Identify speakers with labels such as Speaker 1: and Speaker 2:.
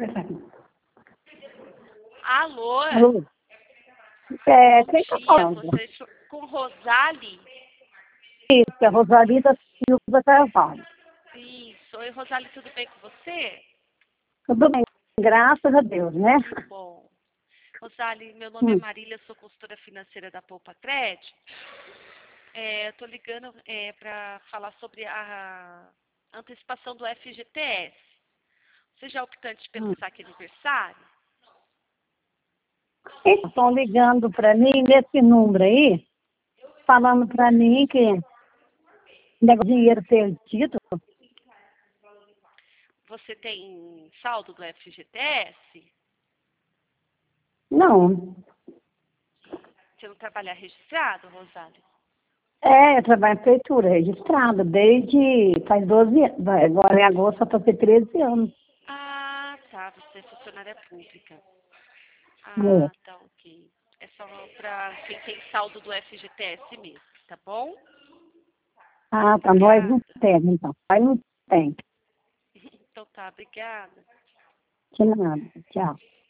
Speaker 1: Alô?
Speaker 2: Alô?
Speaker 1: Bom
Speaker 2: Quem tá
Speaker 1: dia,
Speaker 2: falando?
Speaker 1: você com Rosali?
Speaker 2: Isso, é Rosalida Silva Carvalho.
Speaker 1: Isso. Oi, Rosali, tudo bem com você?
Speaker 2: Tudo bem, graças a Deus, né?
Speaker 1: Que bom. Rosali, meu nome é
Speaker 2: Hum.
Speaker 1: Marília, sou consultora financeira da Poupa Crédito. Estou ligando para falar sobre a antecipação do FGTS. Você já é optante pelo saque aniversário?
Speaker 2: Eles estão ligando para mim nesse número aí, falando para mim que dinheiro perdido.
Speaker 1: Você tem saldo do FGTS?
Speaker 2: Não.
Speaker 1: Você não trabalha registrado, Rosali?
Speaker 2: Eu trabalho em prefeitura, registrado, desde faz 12 anos. Agora em agosto vai fazer 13 anos.
Speaker 1: Ah, tá. Você é funcionária pública.
Speaker 2: É.
Speaker 1: Ah, tá, ok. É só para quem tem saldo do FGTS mesmo, tá bom?
Speaker 2: Ah, tá, nós não
Speaker 1: Obrigada.
Speaker 2: temos, então. Nós não tem.
Speaker 1: Então tá, obrigada.
Speaker 2: De nada. Tchau.